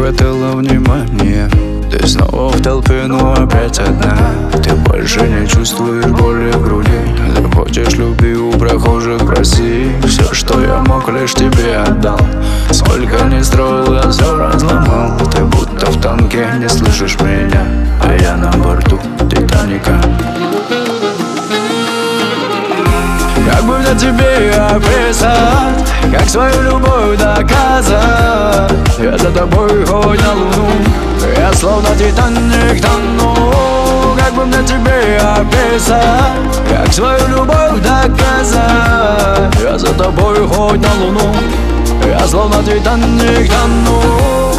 хватало внимания. Ты снова в толпе, но опять одна. Ты больше не чувствуешь боли в груди. Захочешь любви у прохожих, проси. Все, что я мог, лишь тебе отдал. Сколько не строил, я все разломал. Ты будто в танке, не слышишь меня, а я на борту Титаника. Как бы мне тебе описать, как свою любовь доказать? Я за тобой хоть на луну, я словно Титаник тону. Как бы мне тебе описать, как свою любовь доказать? Я за тобой хоть на луну, я словно Титаник тону.